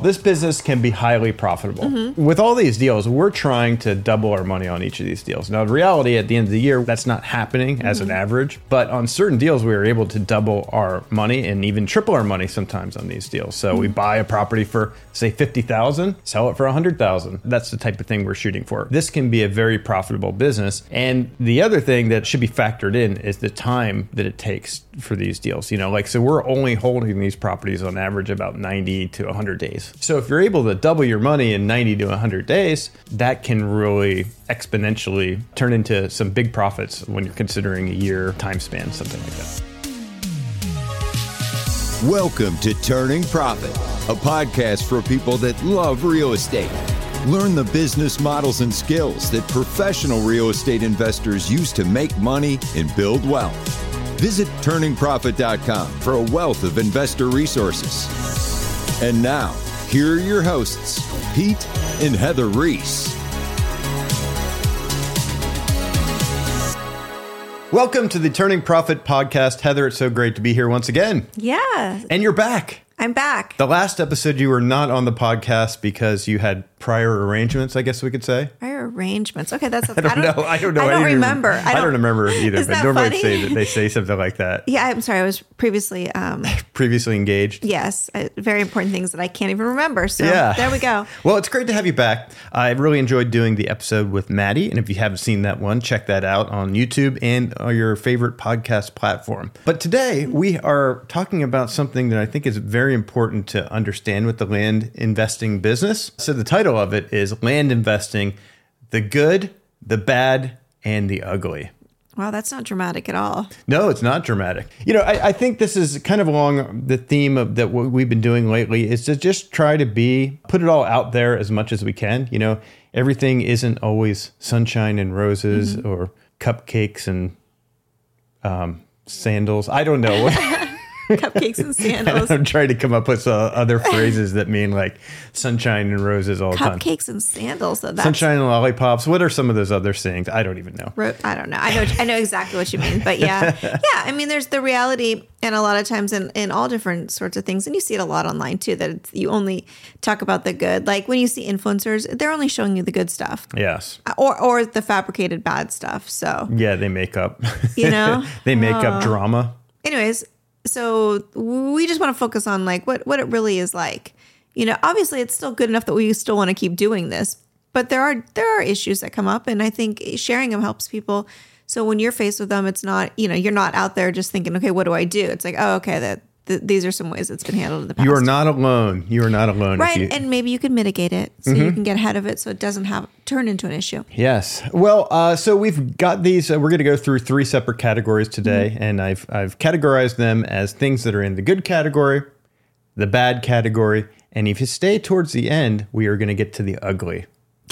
This business can be highly profitable. With all these deals, we're trying to double our money on each of these deals. Now, in reality, at the end of the year, that's not happening as an average. But on certain deals, we are able to double our money and even triple our money sometimes on these deals. So we buy a property for, say, $50,000, sell it for $100,000. That's the type of thing we're shooting for. This can be a very profitable business. And the other thing that should be factored in is the time that it takes for these deals. So we're only holding these properties on average about 90 to 100 days. So if you're able to double your money in 90 to 100 days, that can really exponentially turn into some big profits when you're considering a year time span, something like that. Welcome to Turning Profit, a podcast for people that love real estate. Learn the business models and skills that professional real estate investors use to make money and build wealth. Visit turningprofit.com for a wealth of investor resources. And now, here are your hosts, Pete and Heather Reese. Welcome to the Turning Profit podcast. Heather, it's so great to be here once again. Yeah. And you're back. I'm back. The last episode, you were not on the podcast because you had prior arrangements, I guess we could say. Prior arrangements. Okay, that's. I don't know. I don't remember. I don't remember either. Is but that normally funny? they say something like that. Yeah, I'm sorry. I was previously. Previously engaged. Yes, very important things that I can't even remember. So yeah. There we go. Well, it's great to have you back. I really enjoyed doing the episode with Maddie, and if you haven't seen that one, check that out on YouTube and your favorite podcast platform. But today we are talking about something that I think is very important to understand with the land investing business. So the title of it is Land Investing: The Good, the Bad, and the Ugly. Wow, that's not dramatic at all. No, it's not dramatic. I think this is kind of along the theme of that what we've been doing lately is to just try to put it all out there as much as we can. Everything isn't always sunshine and roses or cupcakes and sandals. I don't know. Cupcakes and sandals. I'm trying to come up with other phrases that mean like sunshine and roses all the time. Cupcakes and sandals. Though, sunshine and lollipops. What are some of those other things? I don't even know. I don't know. I know exactly what you mean. But yeah. I mean, there's the reality, and a lot of times in all different sorts of things, and you see it a lot online too, that you only talk about the good. Like when you see influencers, they're only showing you the good stuff. Yes. Or the fabricated bad stuff. So yeah, they make up. They make up drama. Anyways. So we just want to focus on like what it really is like. Obviously it's still good enough that we still want to keep doing this, but there are issues that come up, and I think sharing them helps people. So when you're faced with them, it's not, you're not out there just thinking, okay, what do I do? It's like, oh, okay, these are some ways it's been handled in the past. You are not alone. You are not alone. Right. And maybe you can mitigate it so you can get ahead of it so it doesn't turn into an issue. Yes. Well, so we've got these, we're going to go through 3 separate categories today. And I've categorized them as things that are in the good category, the bad category. And if you stay towards the end, we are going to get to the ugly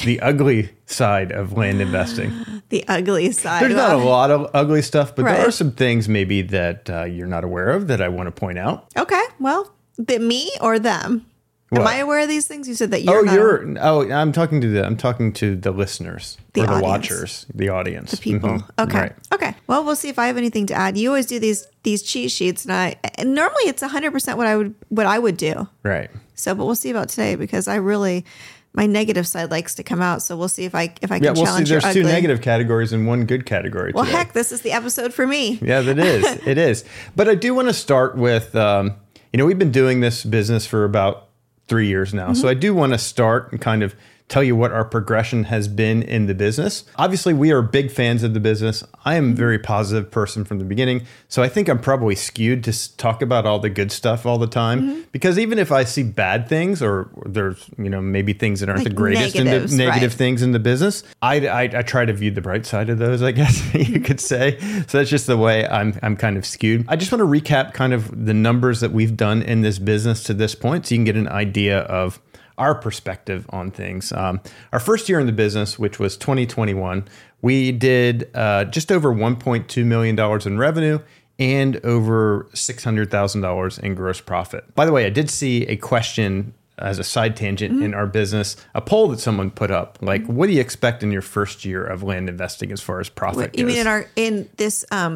side of land investing. The ugly side. There's not a lot of ugly stuff, but there are some things maybe that you're not aware of that I want to point out. Okay. Well, me or them? What? Am I aware of these things? You said that you're I'm talking to the listeners, the or the audience. Watchers, the audience. The people. Mm-hmm. Okay. Right. Okay. Well, we'll see if I have anything to add. You always do these cheat sheets, and normally it's 100% what I would do. Right. So, but we'll see about today because my negative side likes to come out. So we'll see if I can challenge your there's ugly. 2 negative categories and 1 good category. Well, today. heck, this is the episode for me. Yeah, that is. It is. But I do want to start with, we've been doing this business for about 3 years now. So I do want to start and kind of tell you what our progression has been in the business. Obviously, we are big fans of the business. I am a very positive person from the beginning. So I think I'm probably skewed to talk about all the good stuff all the time. Because even if I see bad things or there's, maybe things that aren't Like the greatest negative things in the business, I try to view the bright side of those, I guess you could say. So that's just the way I'm kind of skewed. I just want to recap kind of the numbers that we've done in this business to this point so you can get an idea of our perspective on things. Our first year in the business, which was 2021, we did just over $1.2 million in revenue and over $600,000 in gross profit. By the way, I did see a question as a side tangent in our business, a poll that someone put up, like, what do you expect in your first year of land investing as far as profit goes? You mean in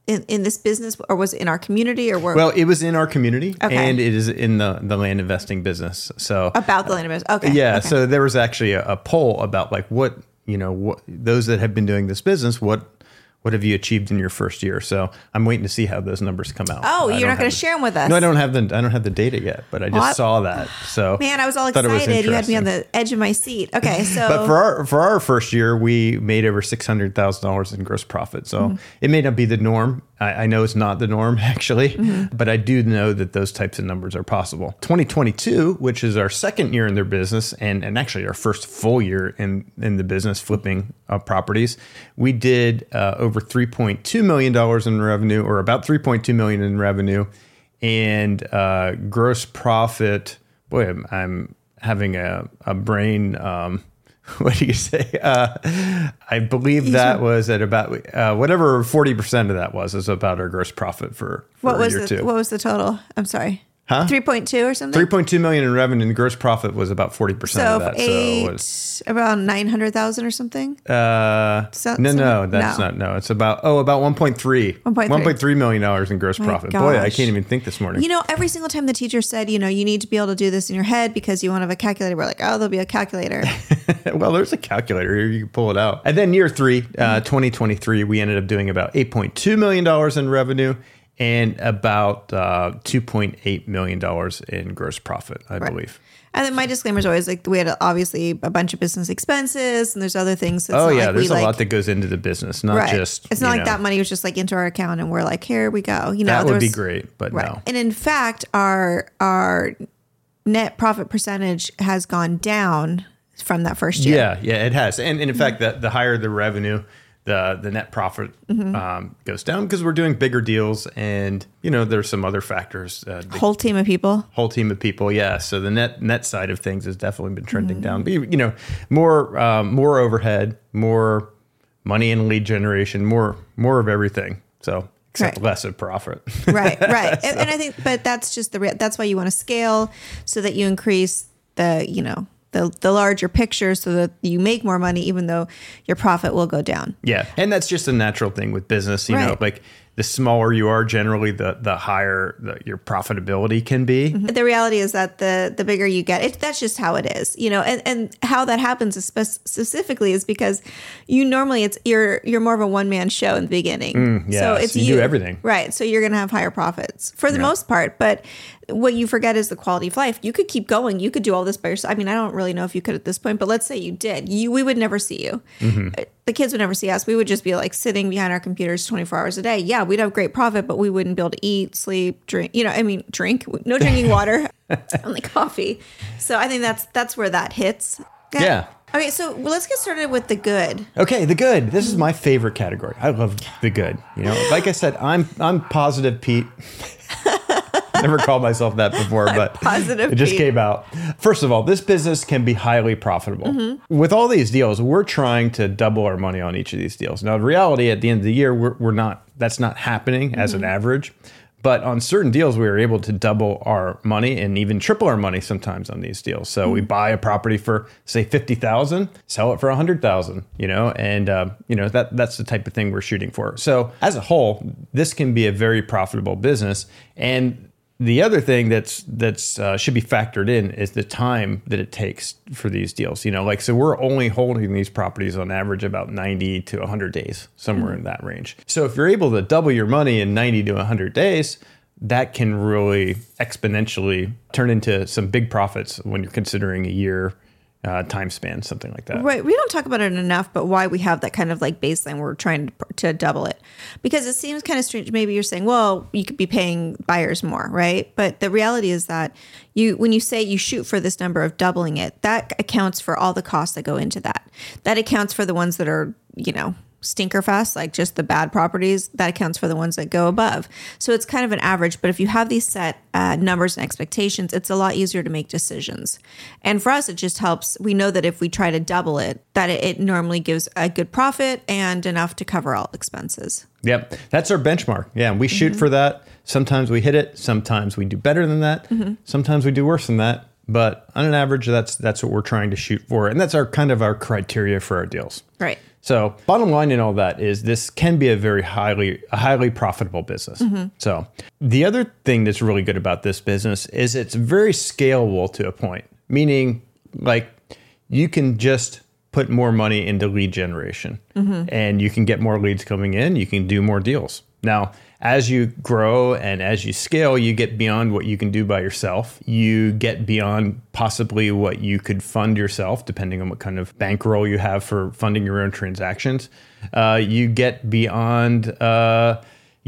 in this business, or was it in our community, or where? Well, it was in our community, Okay. and it is in the land investing business. So About the land investment. Okay. yeah, Okay. so there was actually a poll about like what those that have been doing this business, what have you achieved in your first year? So I'm waiting to see how those numbers come out. Oh, I you're don't not going have to share them with us? No, I don't have the data yet, but I just saw that. So Man, I was all thought it was excited. You had me on interesting. the edge of my seat. Okay, so But for our first year, we made over $600,000 in gross profit. So it may not be the norm. I know it's not the norm actually, but I do know that those types of numbers are possible. 2022, which is our second year in their business and actually our first full year in the business flipping properties, we did over $3.2 million in revenue, or about $3.2 million in revenue, and gross profit. Boy, I'm having a brain. What do you say? I believe that was at about whatever 40% of that was about our gross profit for year two. What was the total? I'm sorry. Huh? 3.2 or something? 3.2 million in revenue, and the gross profit was about 40% So of that. eight, So it was around 900,000 or something? no, that's not. No, it's about 1.3 million dollars in gross profit. Boy, I gosh. can't even think this morning. You know, every single time the teacher said, you need to be able to do this in your head because you won't have a calculator, we're like, oh, there'll be a calculator. Well, there's a calculator here. You can pull it out. And then year three, 2023, we ended up doing about $8.2 million in revenue and about $2.8 million in gross profit, I believe. And then my disclaimer is always like, we had obviously a bunch of business expenses, and there's other things. That's Oh, not yeah. like There's we a lot that goes into the business, not just. It's not like that money was just like into our account and we're like, here we go. That would be great, but no. And in fact, our net profit percentage has gone down from that first year. Yeah, it has. And in fact, the higher the revenue, the net profit goes down because we're doing bigger deals, and there's some other factors. Whole team of people. Yeah. So the net side of things has definitely been trending down. But, more overhead, more money in lead generation, more of everything. So except less of profit. Right. And I think, but that's just that's why you want to scale so that you increase the larger picture so that you make more money, even though your profit will go down. Yeah. And that's just a natural thing with business. You know, like the smaller you are, generally the higher your profitability can be. The reality is that the bigger you get, that's just how it is, and how that happens specifically is because you're more of a one-man show in the beginning. So it's you do everything. Right. So you're going to have higher profits for the most part, but what you forget is the quality of life. You could keep going. You could do all this by yourself. I mean, I don't really know if you could at this point, but let's say you did. We would never see you. The kids would never see us. We would just be like sitting behind our computers 24 hours a day. Yeah, we'd have great profit, but we wouldn't be able to eat, sleep, drink. Drink. No drinking water, only coffee. So I think that's where that hits. Yeah. Okay, so let's get started with the good. Okay, the good. This is my favorite category. I love the good. Like I said, I'm Positive Pete. Never called myself that before, but Positive it just Pete. came out. First of all, this business can be highly profitable. With all these deals, we're trying to double our money on each of these deals. Now, the reality at the end of the year, we're not. That's not happening as an average. But on certain deals, we were able to double our money and even triple our money sometimes on these deals. So we buy a property for, say, $50,000, sell it for $100,000. And that's the type of thing we're shooting for. So as a whole, this can be a very profitable business. And the other thing that's should be factored in is the time that it takes for these deals. So we're only holding these properties on average about 90 to 100 days, somewhere in that range. So if you're able to double your money in 90 to 100 days, that can really exponentially turn into some big profits when you're considering a year time span, something like that. Right. We don't talk about it enough, but why we have that kind of like baseline, we're trying to double it. Because it seems kind of strange. Maybe you're saying, well, you could be paying buyers more, right? But the reality is that when you say you shoot for this number of doubling it, that accounts for all the costs that go into that. That accounts for the ones that are, stinker fest, like just the bad properties. That accounts for the ones that go above. So it's kind of an average, but if you have these set numbers and expectations, it's a lot easier to make decisions. And for us, it just helps. We know that if we try to double it, that it normally gives a good profit and enough to cover all expenses. Yep. That's our benchmark. Yeah. We shoot for that. Sometimes we hit it. Sometimes we do better than that. Sometimes we do worse than that. but on an average, that's what we're trying to shoot for. And that's our kind of our criteria for our deals. Right. So bottom line in all that is this can be a highly profitable business. So the other thing that's really good about this business is it's very scalable to a point, meaning like you can just put more money into lead generation and you can get more leads coming in. You can do more deals. Now, as you grow and as you scale, you get beyond what you can do by yourself. You get beyond possibly what you could fund yourself, depending on what kind of bankroll you have for funding your own transactions. You get beyond, kind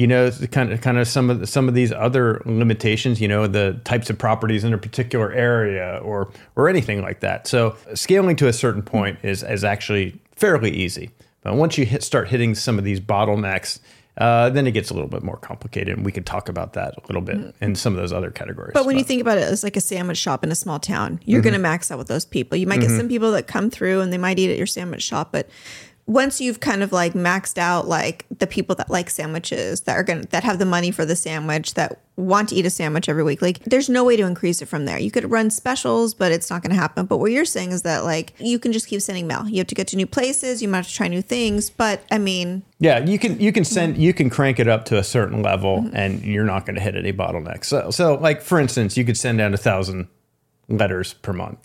of some of these other limitations. The types of properties in a particular area or anything like that. So scaling to a certain point is actually fairly easy. But once you start hitting some of these bottlenecks, then it gets a little bit more complicated, and we could talk about that a little bit in some of those other categories. But when you think about it as like a sandwich shop in a small town, you're going to max out with those people. You might get some people that come through and they might eat at your sandwich shop, but once you've kind of like maxed out like the people that like sandwiches, that have the money for the sandwich, that want to eat a sandwich every week, like there's no way to increase it from there. You could run specials, but it's not going to happen. But what you're saying is that like you can just keep sending mail. You have to get to new places. You might have to try new things. But I mean, yeah, you can crank it up to a certain level, and you're not going to hit any bottlenecks. So like for instance, you could send out 1,000 letters per month.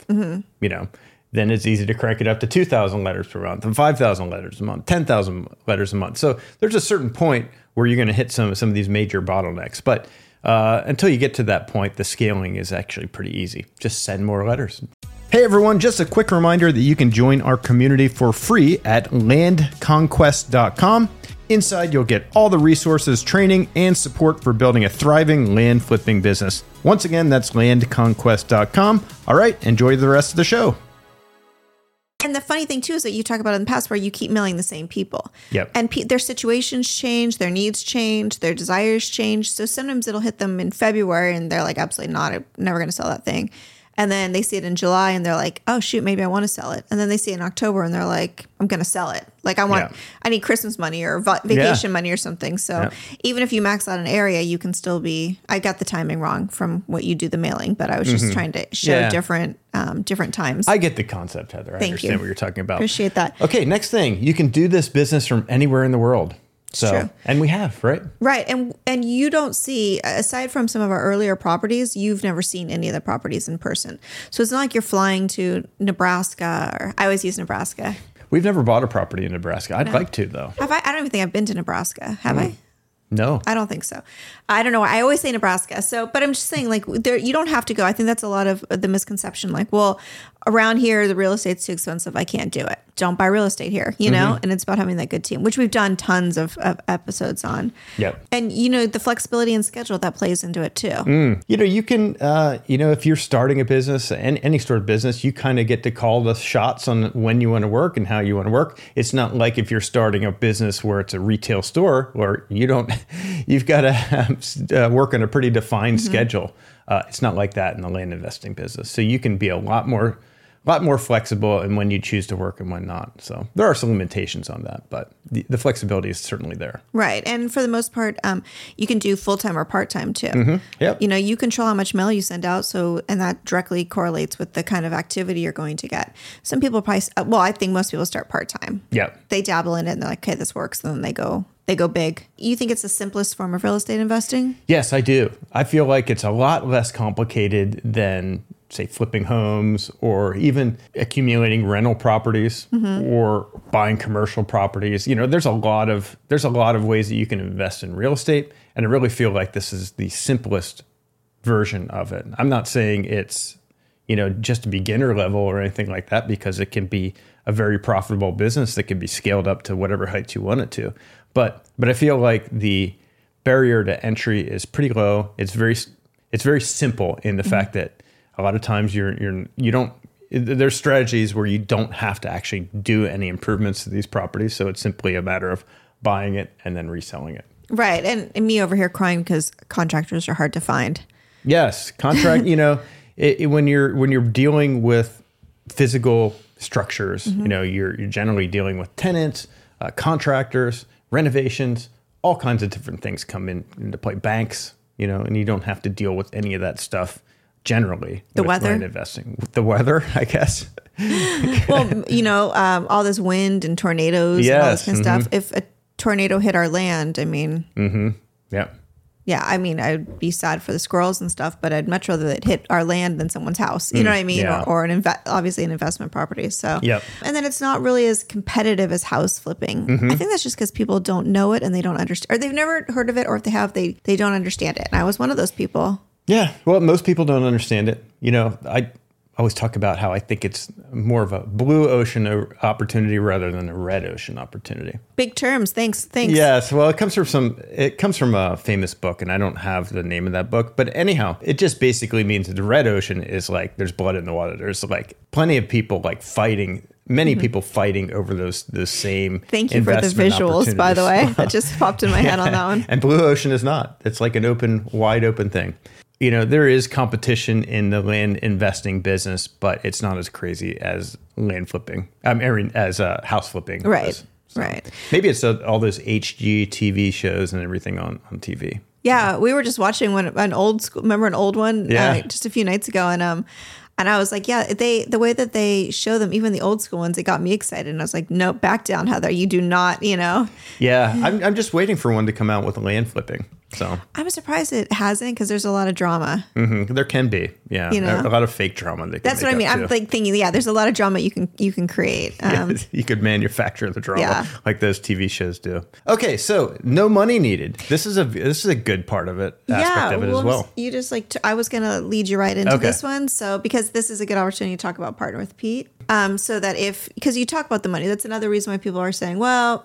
Then it's easy to crank it up to 2,000 letters per month and 5,000 letters a month, 10,000 letters a month. So there's a certain point where you're going to hit some of these major bottlenecks. But until you get to that point, the scaling is actually pretty easy. Just send more letters. Hey everyone, just a quick reminder that you can join our community for free at landconquest.com. Inside, you'll get all the resources, training, and support for building a thriving land flipping business. Once again, that's landconquest.com. All right, enjoy the rest of the show. And the funny thing too is that you talk about in the past where you keep mailing the same people. Yep. And their situations change, their needs change, their desires change. So sometimes it'll hit them in February and they're like, absolutely not, I'm never going to sell that thing. And then they see it in July and they're like, oh shoot, maybe I want to sell it. And then they see it in October and they're like, I'm going to sell it. Like I need Christmas money or vacation money or something. So even if you max out an area, you can still I got the timing wrong from what you do the mailing, but I was just trying to show different times. I get the concept, Heather. I understand what you're talking about. Appreciate that. Okay. Next thing, you can do this business from anywhere in the world. So, true. And we have, right? Right. And you don't see, aside from some of our earlier properties, you've never seen any of the properties in person. So it's not like you're flying to Nebraska, or I always use Nebraska. We've never bought a property in Nebraska. I'd like to, though. Have I? I don't even think I've been to Nebraska. Have I? No. I don't think so. I don't know. I always say Nebraska. So, but I'm just saying, like, you don't have to go. I think that's a lot of the misconception. Like, well, around here, the real estate's too expensive. I can't do it. Don't buy real estate here, you know? And it's about having that good team, which we've done tons of episodes on. Yep. And, the flexibility and schedule that plays into it too. You can, if you're starting a business, any sort of business, you kind of get to call the shots on when you want to work and how you want to work. It's not like if you're starting a business where it's a retail store where you've got to work on a pretty defined schedule. It's not like that in the land investing business. So you can be a lot more flexible in when you choose to work and when not. So there are some limitations on that, but the flexibility is certainly there. Right. And for the most part, you can do full-time or part-time too. Yep. You control how much mail you send out. And that directly correlates with the kind of activity you're going to get. Some people I think most people start part-time. Yeah. They dabble in it and they're like, okay, this works. And then they go big. You think it's the simplest form of real estate investing? Yes, I do. I feel like it's a lot less complicated than, say, flipping homes or even accumulating rental properties or buying commercial properties. There's a lot of ways that you can invest in real estate. And I really feel like this is the simplest version of it. I'm not saying it's, just a beginner level or anything like that, because it can be a very profitable business that can be scaled up to whatever height you want it to. But I feel like the barrier to entry is pretty low. It's very simple in the fact that a lot of times there's strategies where you don't have to actually do any improvements to these properties. So it's simply a matter of buying it and then reselling it. Right. And me over here crying because contractors are hard to find. Yes. Contract, when you're dealing with physical structures, you're generally dealing with tenants, contractors, renovations, all kinds of different things come into play, banks, and you don't have to deal with any of that stuff generally. The with weather? land investing. The weather, I guess. Well, all this wind and tornadoes and all this kind of stuff. If a tornado hit our land, I mean, Yeah. yeah, I mean, I'd be sad for the squirrels and stuff, but I'd much rather it hit our land than someone's house. You know what I mean? yeah. Or obviously an investment property. So, Yep. And then it's not really as competitive as house flipping. I think that's just because people don't know it and they don't understand, or they've never heard of it, or if they have, they don't understand it. And I was one of those people. Yeah. Well, most people don't understand it. I always talk about how I think it's more of a blue ocean opportunity rather than a red ocean opportunity. Big terms. Thanks. Yes. Well, it comes from a famous book, and I don't have the name of that book. But anyhow, it just basically means that the red ocean is like there's blood in the water. There's like plenty of people like fighting. Many people fighting over those same. Thank you for the visuals, by the way. That just popped in my head on that one. And blue ocean is not. It's like an wide open thing. There is competition in the land investing business, but it's not as crazy as land flipping. As house flipping. Right. is. So Right. Maybe it's all those HGTV shows and everything on TV. Yeah, we were just watching an old one Yeah. just a few nights ago, and I was like, yeah, the way that they show them, even the old school ones, it got me excited, and I was like, no, back down, Heather, you do not, Yeah, I'm just waiting for one to come out with land flipping. So I'm surprised it hasn't, because there's a lot of drama. There can be, yeah, a lot of fake drama. That's what I mean. I'm like thinking, yeah, there's a lot of drama you can create. You could manufacture the drama Yeah. like those TV shows do. Okay, so no money needed. This is a good part of it, aspect of it as well. You just I was going to lead you right into Okay. this one. So, because this is a good opportunity to talk about Partner with Pete. So that because you talk about the money, that's another reason why people are saying, well,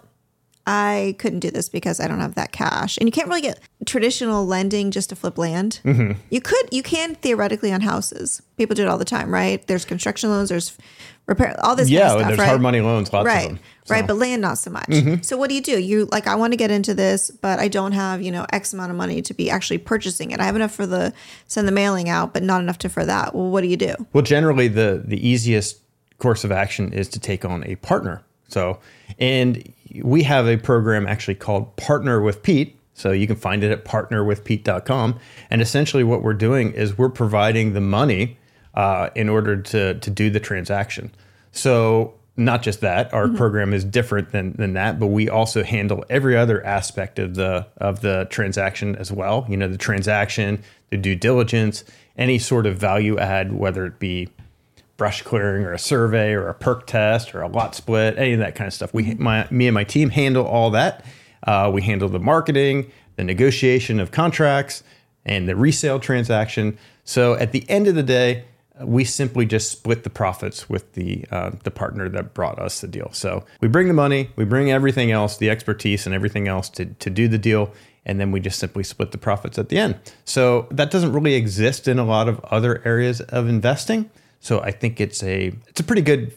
I couldn't do this because I don't have that cash. And you can't really get traditional lending just to flip land. Mm-hmm. You can theoretically on houses. People do it all the time, right? There's construction loans, there's repair, all this kind of stuff, there's right? hard money loans, lots right. of them. So. Right, but land not so much. So what do? You I want to get into this, but I don't have, X amount of money to be actually purchasing it. I have enough for send the mailing out, but not enough for that. Well, what do you do? Well, generally the easiest course of action is to take on a partner. So, and we have a program actually called Partner with Pete. So you can find it at partnerwithpete.com. And essentially what we're doing is we're providing the money in order to do the transaction. So not just that, our program is different than that, but we also handle every other aspect of the transaction as well. The transaction, the due diligence, any sort of value add, whether it be brush clearing or a survey or a perk test or a lot split, any of that kind of stuff. Me and my team handle all that. We handle the marketing, the negotiation of contracts, and the resale transaction. So at the end of the day, we simply just split the profits with the partner that brought us the deal. So we bring the money, we bring everything else, the expertise and everything else to do the deal, and then we just simply split the profits at the end. So that doesn't really exist in a lot of other areas of investing. So I think it's a pretty good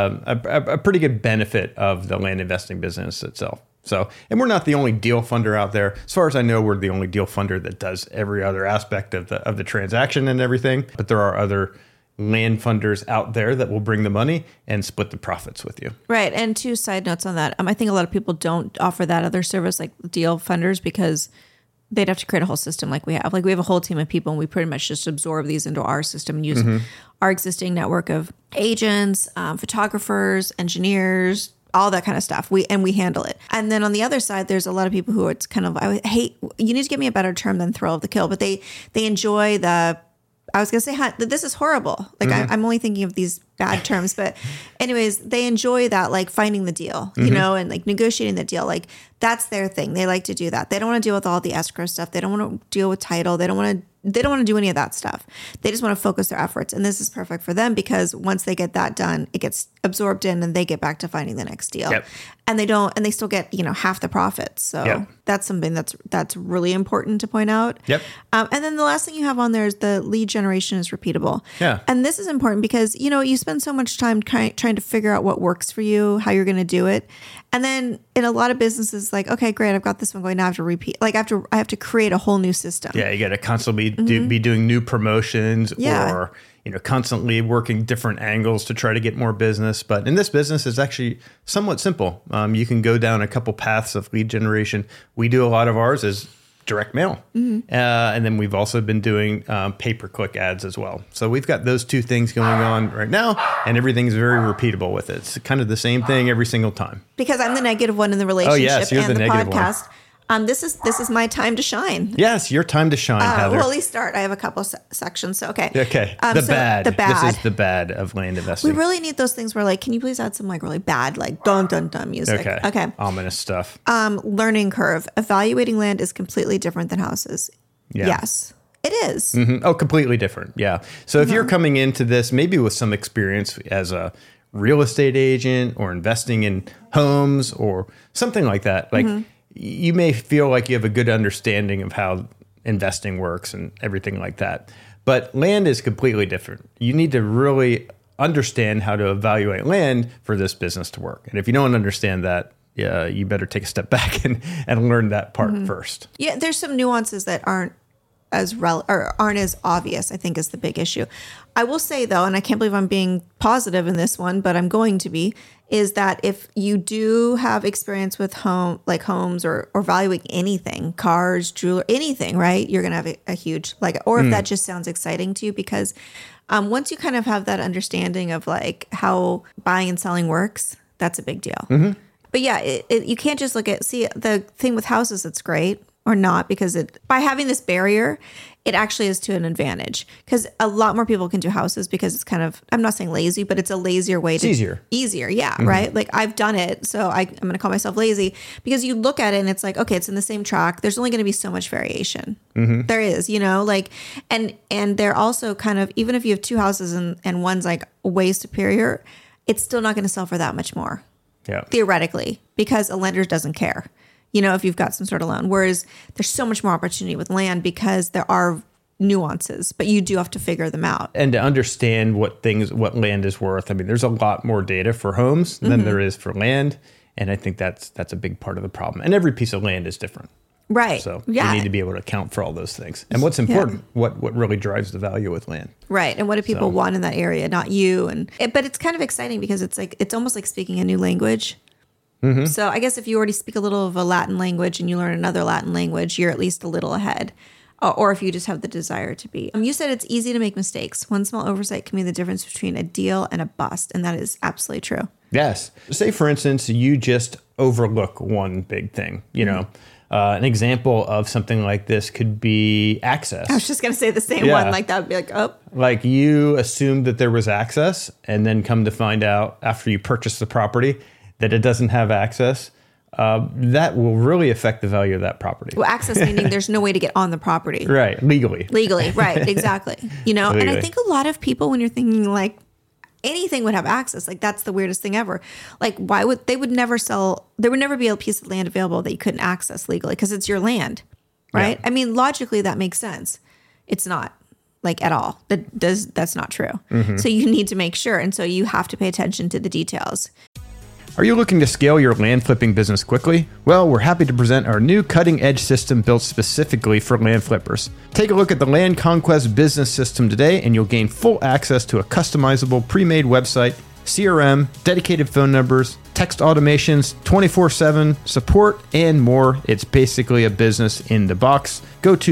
a pretty good benefit of the land investing business itself. So, and we're not the only deal funder out there. As far as I know, we're the only deal funder that does every other aspect of the transaction and everything. But there are other land funders out there that will bring the money and split the profits with you. Right. And 2 side notes on that. I think a lot of people don't offer that other service like deal funders because they'd have to create a whole system like we have. Like we have a whole team of people and we pretty much just absorb these into our system and use our existing network of agents, photographers, engineers, all that kind of stuff. We handle it. And then on the other side, there's a lot of people who it's kind of, you need to give me a better term than thrill of the kill, but they enjoy I was going to say, this is horrible. Like I'm only thinking of these bad terms, but anyways, they enjoy that, like finding the deal, and like negotiating the deal. Like that's their thing. They like to do that. They don't want to deal with all the escrow stuff. They don't want to deal with title. They don't want to do any of that stuff. They just want to focus their efforts. And this is perfect for them because once they get that done, it gets absorbed in and they get back to finding the next deal. Yep. And they still get, half the profits. So that's something that's really important to point out. Yep. And then the last thing you have on there is the lead generation is repeatable. Yeah. And this is important because, you spend so much time trying to figure out what works for you, how you're going to do it. And then in a lot of businesses, like, okay, great, I've got this one going. Now I have to repeat. Like I have to create a whole new system. Yeah, you got to constantly be doing new promotions or constantly working different angles to try to get more business. But in this business, it's actually somewhat simple. You can go down a couple paths of lead generation. We do a lot of ours is direct mail. And then we've also been doing pay-per-click ads as well. So we've got those two things going on right now, and everything's very repeatable with it. It's kind of the same thing every single time. Because I'm the negative one in the relationship yes, you're and the the negative one. podcast. This is my time to shine. Yes, your time to shine, Heather. Well, at least start. I have a couple sections. So, okay. Okay. So The bad. This is the bad of land investing. We really need those things where, like, can you please add some, like, really bad, like, dun, dun, dun music? Okay. Ominous stuff. Learning curve. Evaluating land is completely different than houses. Yeah. Yes, it is. Mhm. Oh, completely different. Yeah. So if you're coming into this, maybe with some experience as a real estate agent or investing in homes or something like that, like you may feel like you have a good understanding of how investing works and everything like that. But land is completely different. You need to really understand how to evaluate land for this business to work. And if you don't understand that, you better take a step back and learn that part first. Yeah, there's some nuances that aren't as aren't as obvious, I think, is the big issue. I will say, though, and I can't believe I'm being positive in this one, but I'm going to be, is that if you do have experience with homes or valuing anything, cars, jewelry, anything, right, you're going to have a huge, like, or if that just sounds exciting to you, because once you kind of have that understanding of, like, how buying and selling works, that's a big deal. But yeah, you can't just see the thing with houses. It's great. Or not, because by having this barrier, it actually is to an advantage, because a lot more people can do houses because it's kind of, I'm not saying lazy, but it's a lazier way. It's easier. Yeah. Right. Like, I've done it. So I'm going to call myself lazy, because you look at it and it's like, okay, it's in the same track. There's only going to be so much variation. There is, like, and they're also kind of, even if you have two houses and one's like way superior, it's still not going to sell for that much more. Yeah. Theoretically, because a lender doesn't care. If you've got some sort of loan, whereas there's so much more opportunity with land because there are nuances, but you do have to figure them out. And to understand what land is worth. I mean, there's a lot more data for homes than there is for land. And I think that's a big part of the problem. And every piece of land is different. Right. So you need to be able to account for all those things. And what's important, what really drives the value with land. Right. And what do people want in that area, not you. But it's kind of exciting because it's almost like speaking a new language. So I guess if you already speak a little of a Latin language and you learn another Latin language, you're at least a little ahead. Or if you just have the desire to be. You said it's easy to make mistakes. One small oversight can be the difference between a deal and a bust. And that is absolutely true. Yes. Say, for instance, you just overlook one big thing. An example of something like this could be access. I was just going to say the same one. Like, that would be like, oh. Like, you assumed that there was access and then come to find out after you purchase the property that it doesn't have access, that will really affect the value of that property. Well, access meaning there's no way to get on the property. Right. Legally, right. Exactly. Legally. And I think a lot of people, when you're thinking like anything would have access, like that's the weirdest thing ever. Like, why would they would never sell, there would never be a piece of land available that you couldn't access legally because it's your land, right? Yeah. I mean, logically that makes sense. It's not. Like, at all. That's not true. So you need to make sure. And so you have to pay attention to the details. Are you looking to scale your land flipping business quickly? Well, we're happy to present our new cutting-edge system built specifically for land flippers. Take a look at the Land Conquest business system today, and you'll gain full access to a customizable pre-made website, CRM, dedicated phone numbers, text automations, 24/7 support, and more. It's basically a business in the box. Go to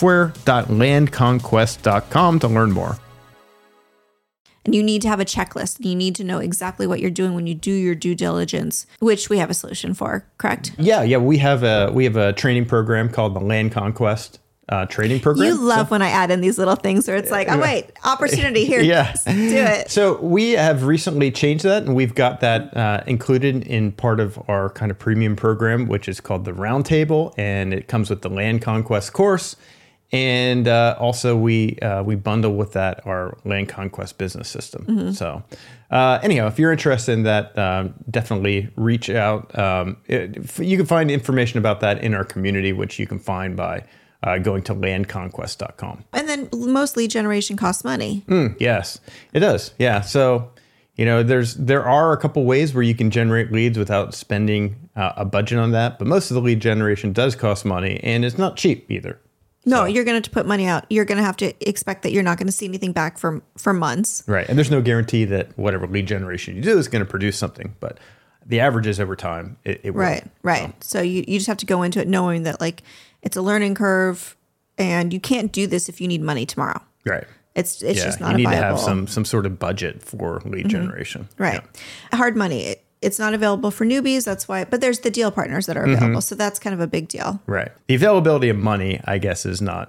software.landconquest.com to learn more. And you need to have a checklist. You need to know exactly what you're doing when you do your due diligence, which we have a solution for, correct? Yeah. We have a training program called the Land Conquest training program. You love when I add in these little things where it's like, oh wait, opportunity here. Yeah. Do it. So we have recently changed that, and we've got that included in part of our kind of premium program, which is called the Roundtable, and it comes with the Land Conquest course. And also we bundle with that our Land Conquest business system. So anyhow, if you're interested in that, definitely reach out. You can find information about that in our community, which you can find by going to landconquest.com. And then most lead generation costs money. Yes, it does. Yeah. So, there are a couple ways where you can generate leads without spending a budget on that. But most of the lead generation does cost money, and it's not cheap either. No, you're going to put money out. You're going to have to expect that you're not going to see anything back for months. Right. And there's no guarantee that whatever lead generation you do is going to produce something. But the averages over time, it will. Right. So you just have to go into it knowing that, like, It's a learning curve, and you can't do this if you need money tomorrow. Right. It's just not you need viable. to have some sort of budget for lead generation. Right. Yeah. Hard money. It's not available for newbies. That's why, but there's the deal partners that are available. So that's kind of a big deal. Right. The availability of money, I guess, is not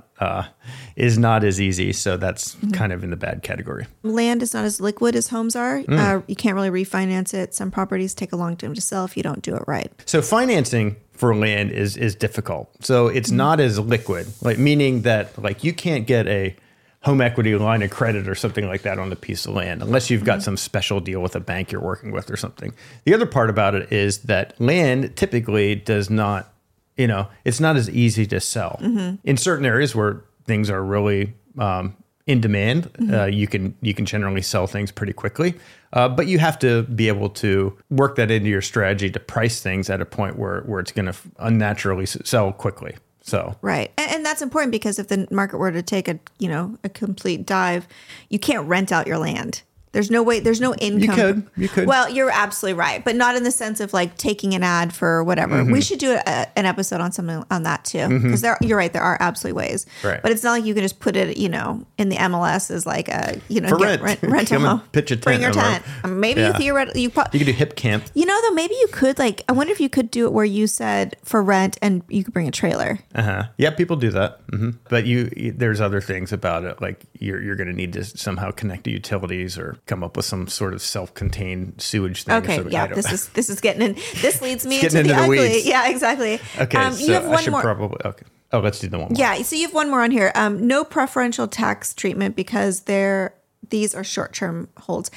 as easy. So that's kind of in the bad category. Land is not as liquid as homes are. You can't really refinance it. Some properties take a long time to sell if you don't do it right. So financing for land is difficult. So it's not as liquid, like meaning that like you can't get a home equity line of credit or something like that on a piece of land, unless you've got some special deal with a bank you're working with or something. The other part about it is that land typically does not, it's not as easy to sell. In certain areas where things are really in demand, you can generally sell things pretty quickly. But you have to be able to work that into your strategy to price things at a point where it's going to unnaturally sell quickly. So right. And that's important because if the market were to take a complete dive, you can't rent out your land. There's no way, there's no income. You could. Well, you're absolutely right, but not in the sense of like taking an ad for whatever. We should do an episode on something on that too. Because you're right, there are absolutely ways. Right. But it's not like you can just put it, in the MLS as like a, for rent a home. Pitch a tent. Bring your tent. Maybe theoretically, you could do hip camp. Though maybe you could I wonder if you could do it where you said for rent and you could bring a trailer. Yeah, people do that. But there's other things about it. Like you're going to need to somehow connect to utilities or come up with some sort of self-contained sewage thing. Okay, yeah, this is getting in. This leads me into the ugly. weeds. Yeah, exactly. Okay, you have one more. Okay. Oh, let's do the one more. Yeah, so you have one more on here. No preferential tax treatment because these are short-term holds.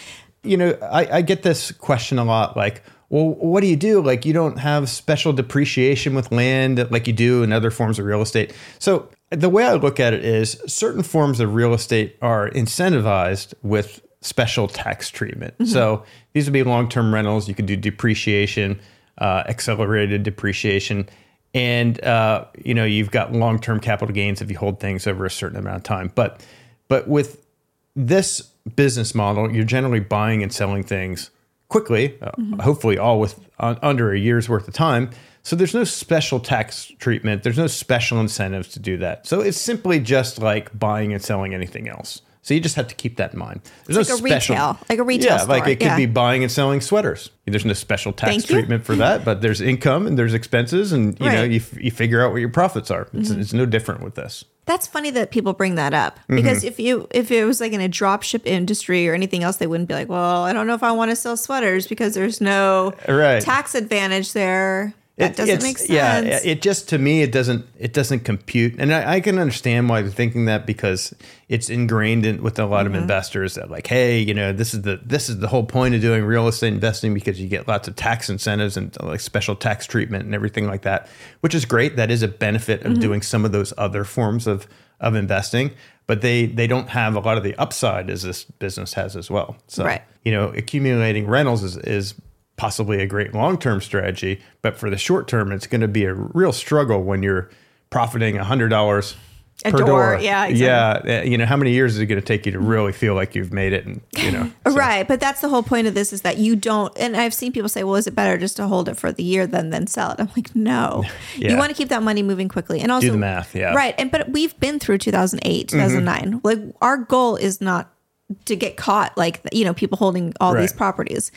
I get this question a lot. Like, well, what do you do? Like, you don't have special depreciation with land like you do in other forms of real estate. So the way I look at it is certain forms of real estate are incentivized with special tax treatment. So these would be long-term rentals. You could do depreciation, accelerated depreciation. And, you've got long-term capital gains if you hold things over a certain amount of time. But with this business model, you're generally buying and selling things quickly, hopefully all with under a year's worth of time. So there's no special tax treatment. There's no special incentives to do that. So it's simply just like buying and selling anything else. So you just have to keep that in mind. There's like a retail store. Like it could be buying and selling sweaters. There's no special tax treatment for that, but there's income and there's expenses, and you figure out what your profits are. It's no different with this. That's funny that people bring that up because if it was like in a drop ship industry or anything else, they wouldn't be like, well, I don't know if I want to sell sweaters because there's no tax advantage there. That doesn't make sense. Yeah, it just, to me, it doesn't compute. And I can understand why they're thinking that because it's ingrained with a lot of investors that like, hey, this is the whole point of doing real estate investing because you get lots of tax incentives and like special tax treatment and everything like that, which is great. That is a benefit of doing some of those other forms of investing, but they don't have a lot of the upside as this business has as well. So, accumulating rentals is possibly a great long-term strategy, but for the short term, it's going to be a real struggle when you're profiting $100 per door. Yeah, exactly. Yeah. How many years is it going to take you to really feel like you've made it? And so. Right. But that's the whole point of this is that you don't, and I've seen people say, well, is it better just to hold it for the year than sell it? I'm like, no, you want to keep that money moving quickly. And also do the math. Yeah. Right. But we've been through 2008, 2009. Like our goal is not to get caught like, people holding all these properties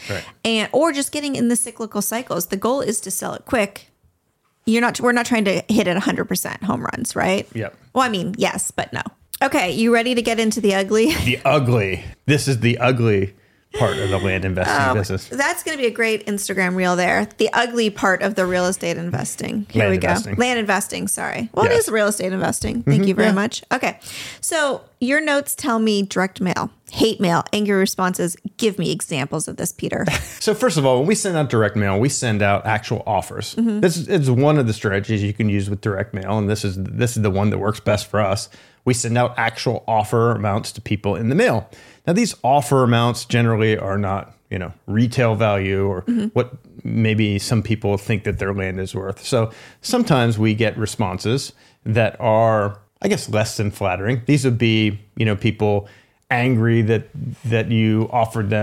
or just getting in the cyclical cycles. The goal is to sell it quick. We're not trying to hit it 100% home runs, right? Yep. Well, I mean, yes, but no. Okay. You ready to get into the ugly? The ugly. This is the ugly part of the land investing business. That's going to be a great Instagram reel there. The ugly part of the real estate investing. Here we go. Land investing. Sorry. Well, it is real estate investing. Thank you very much. Okay. So your notes tell me direct mail, hate mail, angry responses. Give me examples of this, Peter. So first of all, when we send out direct mail, we send out actual offers. This is one of the strategies you can use with direct mail. And this is the one that works best for us. We send out actual offer amounts to people in the mail. Now, these offer amounts generally are not, retail value or what maybe some people think that their land is worth. So sometimes we get responses that are, I guess, less than flattering. These would be, people angry that you offered them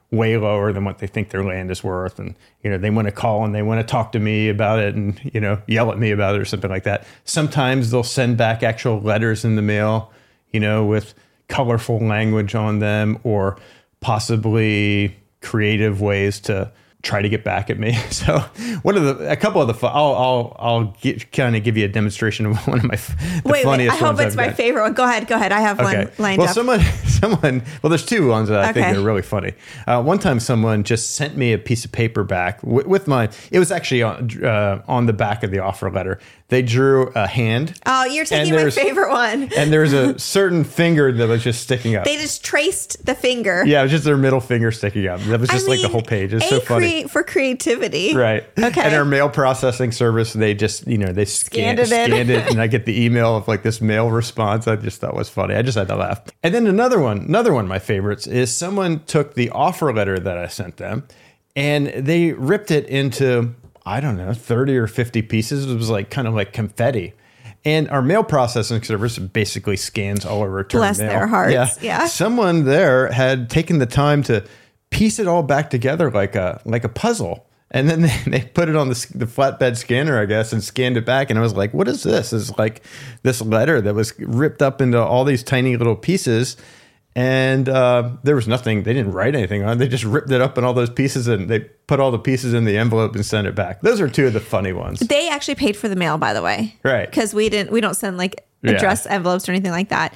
way lower than what they think their land is worth. And, they want to call and they want to talk to me about it and, yell at me about it or something like that. Sometimes they'll send back actual letters in the mail, with colorful language on them, or possibly creative ways to try to get back at me. So a couple of the I'll kind of give you a demonstration of one of my funniest ones. I hope it's my favorite one. Go ahead. I have one lined up. Someone, there's two ones that I think are really funny. One time someone just sent me a piece of paper back with it was actually on the back of the offer letter. They drew a hand. Oh, you're taking my favorite one. And there was a certain finger that was just sticking up. They just traced the finger. Yeah, it was just their middle finger sticking up. That was just like the whole page. It's so funny. For creativity. Right. Okay. And our mail processing service, they just, they scanned it and I get the email of like this mail response. I just thought was funny. I just had to laugh. And then another one of my favorites is someone took the offer letter that I sent them and they ripped it into, I don't know, 30 or 50 pieces. It was like kind of like confetti. And our mail processing service basically scans all of our return mail. Bless their hearts. Yeah. Someone there had taken the time to piece it all back together like a puzzle. And then they put it on the flatbed scanner, I guess, and scanned it back. And I was like, what is this? It's like this letter that was ripped up into all these tiny little pieces. And there was nothing. They didn't write anything on it. They just ripped it up in all those pieces and they put all the pieces in the envelope and sent it back. Those are two of the funny ones. They actually paid for the mail, by the way. Right. Because we don't send like address envelopes or anything like that.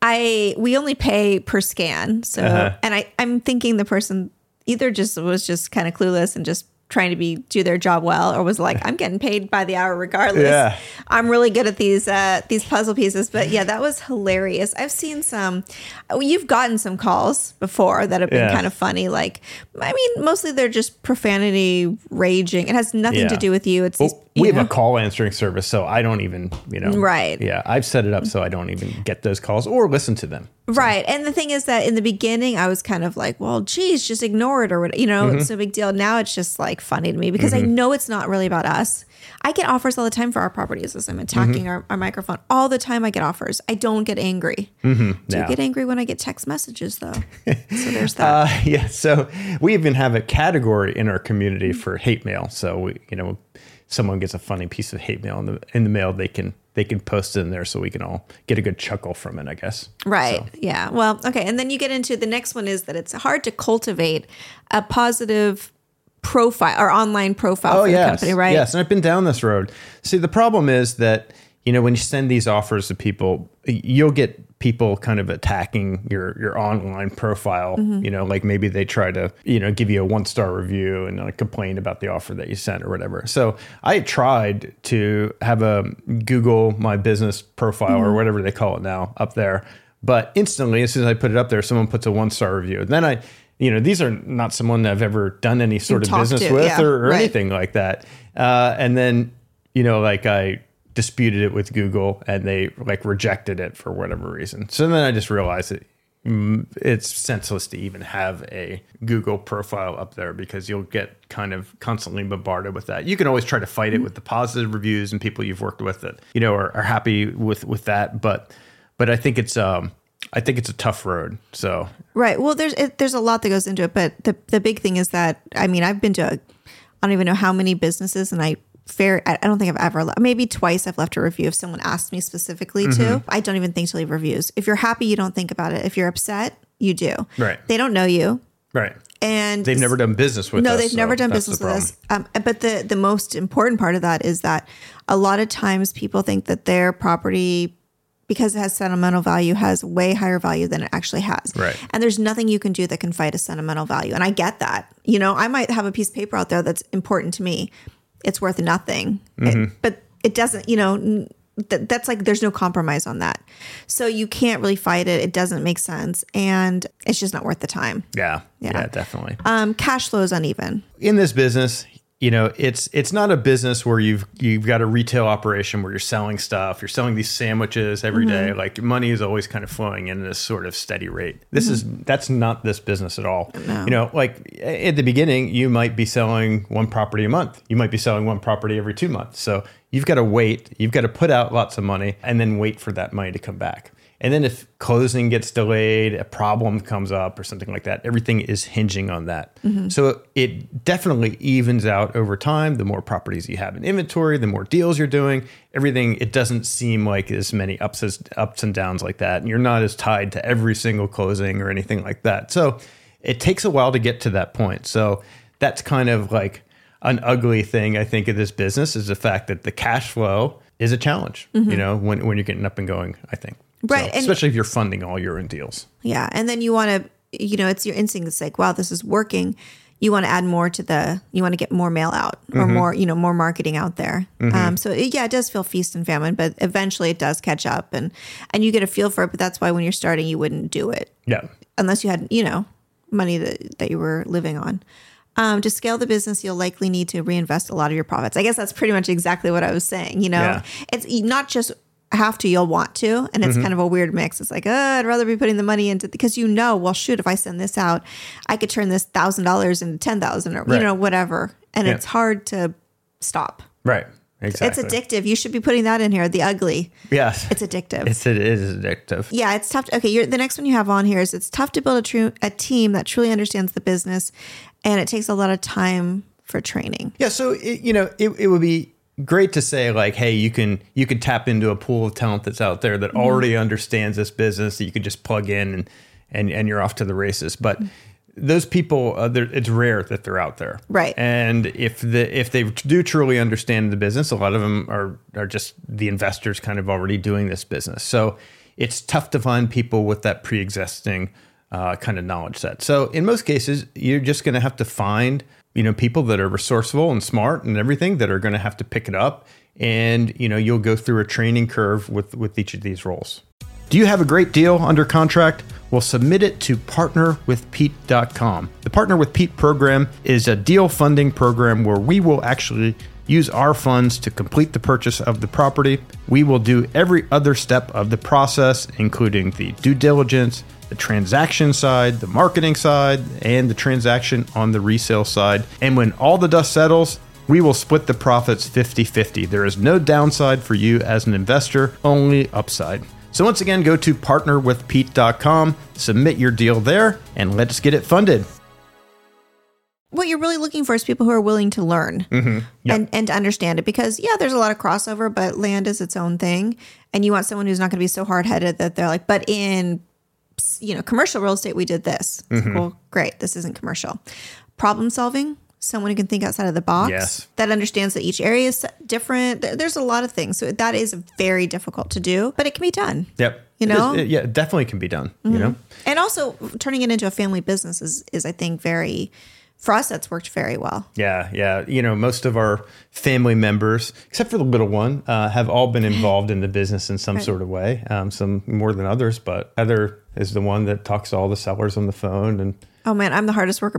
We only pay per scan. So, and I'm thinking the person either was just kind of clueless and just trying to do their job well, or was like, I'm getting paid by the hour regardless. Yeah. I'm really good at these puzzle pieces. But yeah, that was hilarious. I've seen you've gotten some calls before that have been kind of funny. Like, I mean, mostly they're just profanity, raging. It has nothing to do with you. It's we have a call answering service, so I don't even, Right. Yeah, I've set it up so I don't even get those calls or listen to them. So. Right. And the thing is that in the beginning, I was kind of like, well, geez, just ignore it or what, it's no big deal. Now it's just like funny to me because I know it's not really about us. I get offers all the time for our properties as I'm attacking our microphone. All the time I get offers. I don't get angry. Do you get angry when I get text messages though? So there's that. Yeah. So we even have a category in our community for hate mail. So we, someone gets a funny piece of hate mail in the mail, they can post it in there so we can all get a good chuckle from it, I guess. Right. So. Yeah. Well, okay. And then you get into the next one is that it's hard to cultivate a positive profile or online profile for the company, right? Yes. And I've been down this road. See, the problem is that, when you send these offers to people, you'll get people kind of attacking your online profile. Like maybe they try to, give you a 1-star review and complain about the offer that you sent or whatever. So I tried to have a Google My Business profile or whatever they call it now up there. But instantly, as soon as I put it up there, someone puts a 1-star review. And then these are not someone that I've ever done any sort of business with or anything like that. And then, I disputed it with Google and they rejected it for whatever reason. So then I just realized that it's senseless to even have a Google profile up there because you'll get kind of constantly bombarded with that. You can always try to fight it with the positive reviews and people you've worked with that, are happy with that. But I think it's a tough road. So right. Well, there's a lot that goes into it, but the big thing is that, I mean, I've been to, I don't even know how many businesses, and I don't think I've ever maybe twice I've left a review if someone asked me specifically to. I don't even think to leave reviews. If you're happy, you don't think about it. If you're upset, you do. Right. They don't know you. Right. And they've never done business with us. No, they've never done business with us. But the most important part of that is that a lot of times people think that their property, because it has sentimental value, has way higher value than it actually has. Right. And there's nothing you can do that can fight a sentimental value. And I get that. I might have a piece of paper out there that's important to me. It's worth nothing. But it doesn't, that's like, there's no compromise on that. So you can't really fight it. It doesn't make sense. And it's just not worth the time. Yeah, definitely. Cash flow is uneven. In this business, it's not a business where you've got a retail operation where you're selling stuff, you're selling these sandwiches every day. Like money is always kind of flowing in this sort of steady rate. That's not this business at all. No. Like at the beginning, you might be selling one property a month. You might be selling one property every 2 months. So you've got to wait. You've got to put out lots of money and then wait for that money to come back. And then if closing gets delayed, a problem comes up or something like that, everything is hinging on that. So it definitely evens out over time. The more properties you have in inventory, the more deals you're doing, everything, it doesn't seem like as many ups and downs like that. And you're not as tied to every single closing or anything like that. So it takes a while to get to that point. So that's kind of like an ugly thing, I think, of this business, is the fact that the cash flow is a challenge, you know, when you're getting up and going, I think. Right. So, especially if you're funding all your own deals. Yeah. And then you want to, you know, it's your instinct. It's like, wow, this is working. You want to add more to you want to get more mail out or more, you know, more marketing out there. So it does feel feast and famine, but eventually it does catch up and you get a feel for it. But that's why when you're starting, you wouldn't do it. Yeah. Unless you had, you know, money that you were living on. To scale the business, you'll likely need to reinvest a lot of your profits. I guess that's pretty much exactly what I was saying. You know, It's not just have to, you'll want to. And it's kind of a weird mix. It's like, I'd rather be putting the money into, because you know, well, shoot, if I send this out, I could turn this $1,000 into 10,000 or, you know, whatever. And it's hard to stop. Right. Exactly. It's addictive. You should be putting that in here. The ugly. Yes. It's addictive. It is addictive. Yeah, it's tough. Okay, the next one you have on here is it's tough to build a team that truly understands the business, and it takes a lot of time for training. Yeah, so it would be great to say like, hey, you can tap into a pool of talent that's out there that already understands this business that you could just plug in and you're off to the races. But those people, it's rare that they're out there, right? And if they do truly understand the business, a lot of them are just the investors kind of already doing this business. So it's tough to find people with that pre-existing kind of knowledge set. So in most cases, you're just going to have to find people that are resourceful and smart and everything that are going to have to pick it up, and you'll go through a training curve with each of these roles. Do you have a great deal under contract? Well, submit it to partnerwithpete.com. The Partner with Pete program is a deal funding program where we will actually use our funds to complete the purchase of the property. We will do every other step of the process, including the due diligence, the transaction side, the marketing side, and the transaction on the resale side. And when all the dust settles, we will split the profits 50-50. There is no downside for you as an investor, only upside. So once again, go to partnerwithpete.com, submit your deal there, and let's get it funded. What you're really looking for is people who are willing to learn and to understand it, because there's a lot of crossover, but land is its own thing. And you want someone who's not going to be so hard-headed that they're like, but in commercial real estate, we did this. Well, great. This isn't commercial. Problem solving. Someone who can think outside of the box, that understands that each area is different. There's a lot of things. So that is very difficult to do, but it can be done. Yep. It definitely can be done, And also turning it into a family business is I think for us, that's worked very well. Yeah. Most of our family members, except for the little one, have all been involved in the business in some sort of way. Some more than others, but Heather is the one that talks to all the sellers on the phone. And oh man, I'm the hardest working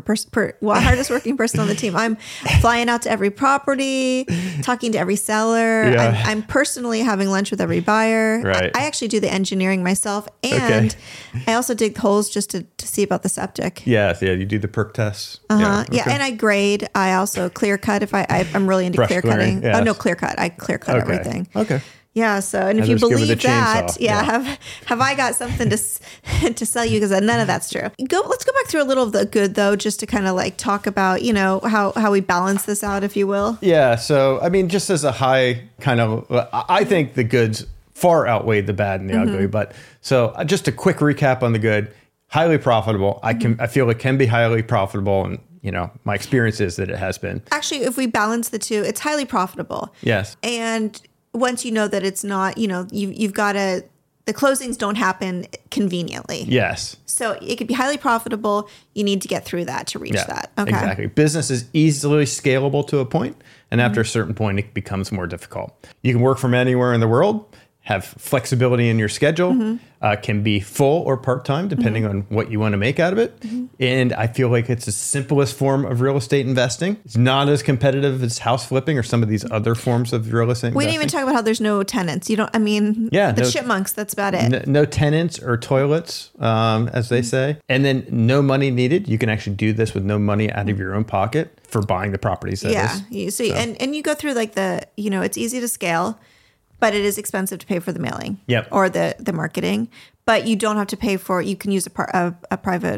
person on the team. I'm flying out to every property, talking to every seller. Yeah. I'm personally having lunch with every buyer. Right. I actually do the engineering myself, and I also dig holes just to see about the septic. Yeah. You do the perk tests. Yeah, and I grade. I also clear cut if I'm really into Brush clear clearing, cutting. yes. Oh no, clear cut. I clear cut everything. Okay. Yeah. So, and if Heather's you good with believe a that, chainsaw. have I got something to sell you? Because none of that's true. Let's go back through a little of the good though, just to kind of like talk about how we balance this out, if you will. Yeah. So I mean, just as a high kind of, I think the goods far outweigh the bad and the ugly. But so just a quick recap on the good: highly profitable. I feel it can be highly profitable, and my experience is that it has been. Actually, if we balance the two, it's highly profitable. Yes. And once you know that it's not, you've got to, the closings don't happen conveniently. Yes. So it could be highly profitable. You need to get through that to reach that. Okay. Exactly. Business is easily scalable to a point, and after a certain point, it becomes more difficult. You can work from anywhere in the world, have flexibility in your schedule, can be full or part-time, depending on what you want to make out of it. And I feel like it's the simplest form of real estate investing. It's not as competitive as house flipping or some of these other forms of real estate investing. We didn't even talk about how there's no tenants. Chipmunks, that's about it. No tenants or toilets, as they say. And then no money needed. You can actually do this with no money out of your own pocket for buying the properties. And you go through like it's easy to scale. but it is expensive to pay for the mailing Yep. or the marketing. But you don't have to pay for, you can use a private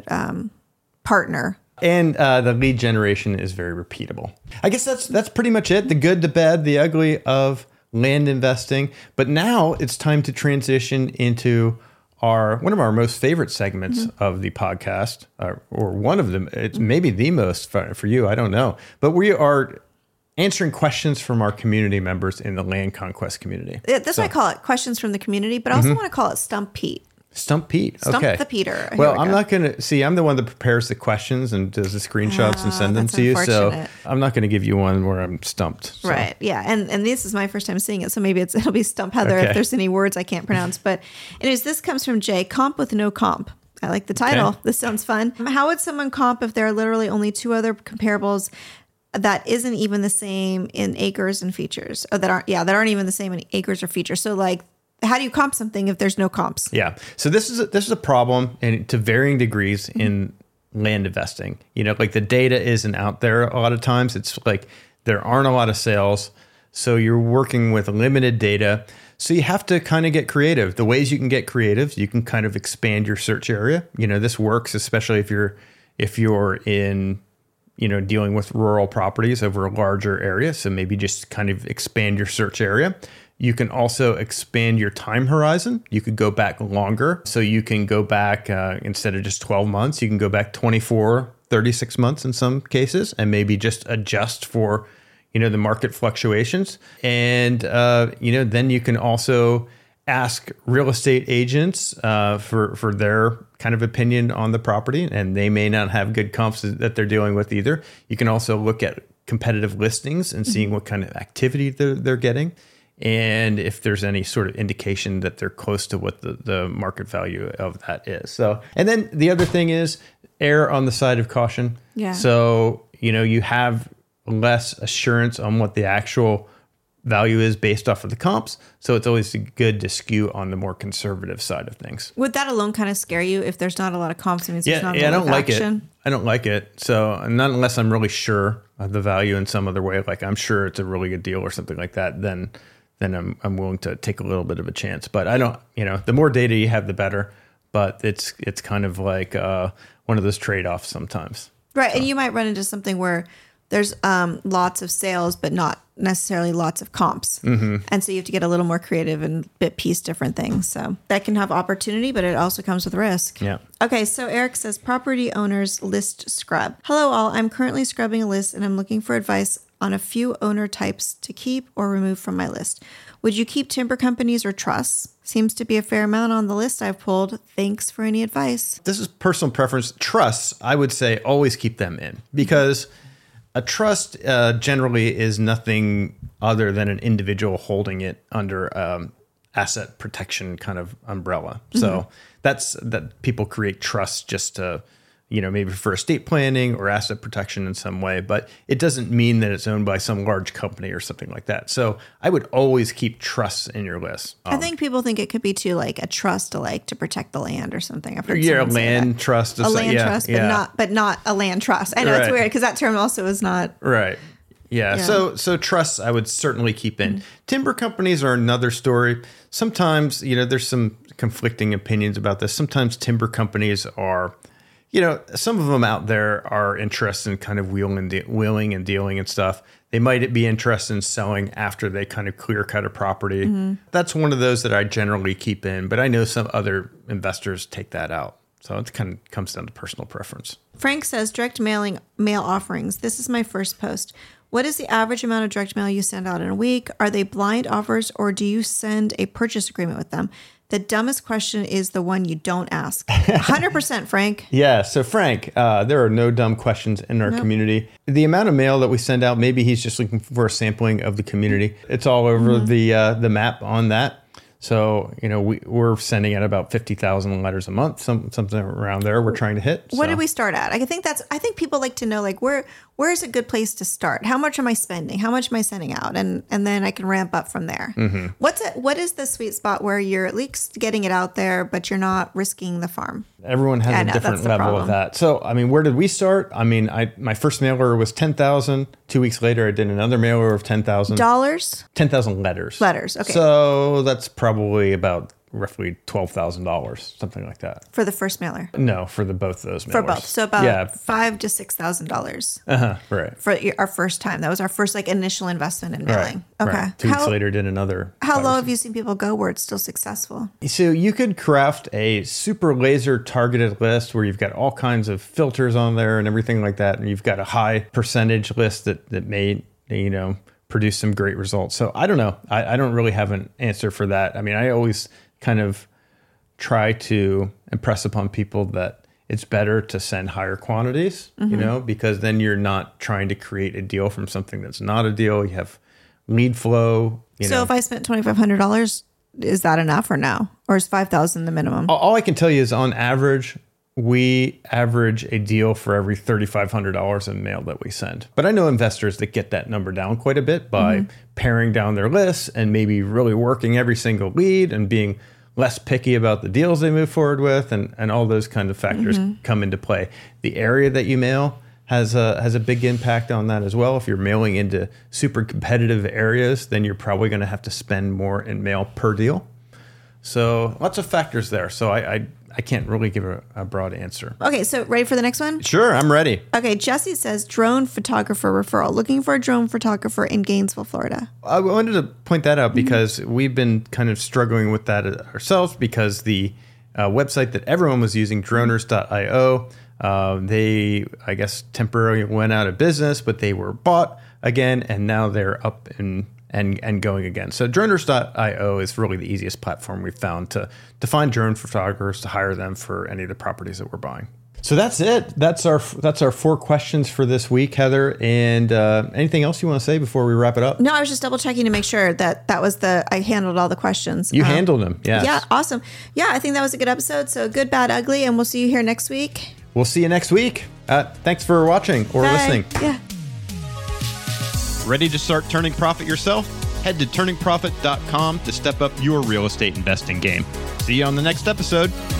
partner. And the lead generation is very repeatable. I guess that's pretty much it. The good, the bad, the ugly of land investing. But now it's time to transition into one of our most favorite segments of the podcast, or one of them. It's maybe the most for you. I don't know. But we are answering questions from our community members in the Land Conquest community. That's why I call it questions from the community, but I also want to call it Stump Pete. Stump Pete. Stump Okay. the Peter. Here Well, we I'm go. not going to see. I'm the one that prepares the questions and does the screenshots and send them that's to you. So unfortunate. I'm not going to give you one where I'm stumped. So. Right. Yeah. And this is my first time seeing it. So maybe it'll be Stump Heather Okay. if there's any words I can't pronounce. But anyways, this comes from Jay. Comp with no comp. I like the title. Okay. This sounds fun. How would someone comp if there are literally only two other comparables that isn't even the same in acres and features? Or that aren't even the same in acres or features. So like, how do you comp something if there's no comps? Yeah. So this is a problem, and to varying degrees in land investing. You know, like the data isn't out there a lot of times. It's like there aren't a lot of sales, so you're working with limited data. So you have to kind of get creative. The ways you can get creative, you can kind of expand your search area. You know, this works especially if you're in, you know, dealing with rural properties over a larger area. So maybe just kind of expand your search area. You can also expand your time horizon. You could go back longer. So you can go back, instead of just 12 months, you can go back 24, 36 months in some cases, and maybe just adjust for, you know, the market fluctuations. And, you know, then you can also ask real estate agents for their kind of opinion on the property, and they may not have good comps that they're dealing with either. You can also look at competitive listings and seeing what kind of activity they're getting, and if there's any sort of indication that they're close to what the market value of that is. So, and then the other thing is err on the side of caution. Yeah. So, you know, you have less assurance on what the actual value is based off of the comps. So it's always good to skew on the more conservative side of things. Would that alone kind of scare you if there's not a lot of comps? It means there's Yeah, not a I lot don't of like action? it. I don't like it. So not unless I'm really sure of the value in some other way, like I'm sure it's a really good deal or something like that, then I'm willing to take a little bit of a chance. But I don't, you know, the more data you have, the better. But it's kind of like one of those trade-offs sometimes. Right. And you might run into something where there's lots of sales, but not necessarily lots of comps. Mm-hmm. And so you have to get a little more creative and piece different things. So that can have opportunity, but it also comes with risk. Yeah. Okay. So Eric says, property owners list scrub. Hello all. I'm currently scrubbing a list and I'm looking for advice on a few owner types to keep or remove from my list. Would you keep timber companies or trusts? Seems to be a fair amount on the list I've pulled. Thanks for any advice. This is personal preference. Trusts, I would say always keep them in, because a trust generally is nothing other than an individual holding it under asset protection kind of umbrella. So that people create trusts just to, you know, maybe for estate planning or asset protection in some way, but it doesn't mean that it's owned by some large company or something like that. So I would always keep trusts in your list. I think people think it could be too like a trust to protect the land or something. I've heard Yeah, a someone say land that. trust. A land trust, but not a land trust. I know it's Right. weird because that term also is not. Right. Yeah. Yeah. So trusts I would certainly keep in. Timber companies are another story. Sometimes, you know, there's some conflicting opinions about this. Sometimes timber companies are, you know, some of them out there are interested in kind of wheeling and dealing and stuff. They might be interested in selling after they kind of clear cut a property. That's one of those that I generally keep in, but I know some other investors take that out. So it kind of comes down to personal preference. Frank says direct mail offerings. This is my first post. What is the average amount of direct mail you send out in a week? Are they blind offers or do you send a purchase agreement with them? The dumbest question is the one you don't ask. 100%, Frank. Yeah. So Frank, there are no dumb questions in our community. The amount of mail that we send out, maybe he's just looking for a sampling of the community. It's all over the map on that. So, we're sending out about 50,000 letters a month, something around there we're trying to hit. What did we start at? I think people like to know, like, where is a good place to start? How much am I spending? How much am I sending out? And then I can ramp up from there. Mm-hmm. What is the sweet spot where you're at least getting it out there, but you're not risking the farm? Everyone has a different level of that. So, where did we start? My first mailer was 10,000. 2 weeks later, I did another mailer of $10,000. 10,000 letters. Letters, okay. So that's probably about roughly $12,000, something like that. For the first mailer? No, for both of those mailers. For both. So about $5,000 to $6,000. Right. For our first time. That was our first initial investment in mailing. Right. Okay. Right. 2 weeks later, did another. How low have you seen people go where it's still successful? So you could craft a super laser targeted list where you've got all kinds of filters on there and everything like that. And you've got a high percentage list that may, produce some great results. So I don't know. I don't really have an answer for that. I always kind of try to impress upon people that it's better to send higher quantities, because then you're not trying to create a deal from something that's not a deal. You have lead flow. So if I spent $2,500, is that enough or no? Or is $5,000 the minimum? All I can tell you is on average, we average a deal for every $3,500 in mail that we send. But I know investors that get that number down quite a bit by paring down their lists and maybe really working every single lead and being less picky about the deals they move forward with, and all those kind of factors come into play. The area that you mail has a big impact on that as well. If you're mailing into super competitive areas, then you're probably going to have to spend more in mail per deal. So lots of factors there. So I can't really give a broad answer. Okay, so ready for the next one? Sure, I'm ready. Okay, Jesse says drone photographer referral. Looking for a drone photographer in Gainesville, Florida. I wanted to point that out because we've been kind of struggling with that ourselves because the website that everyone was using, droners.io, they, I guess, temporarily went out of business, but they were bought again, and now they're up and going again. So droners.io is really the easiest platform we've found to find drone photographers, to hire them for any of the properties that we're buying. So that's it. That's our 4 questions for this week, Heather. And anything else you want to say before we wrap it up? No, I was just double checking to make sure that was I handled all the questions. You handled them. Yes. Yeah. Awesome. Yeah. I think that was a good episode. So good, bad, ugly. And we'll see you here next week. We'll see you next week. Thanks for watching or listening. Yeah. Ready to start turning profit yourself? Head to turningprofit.com to step up your real estate investing game. See you on the next episode.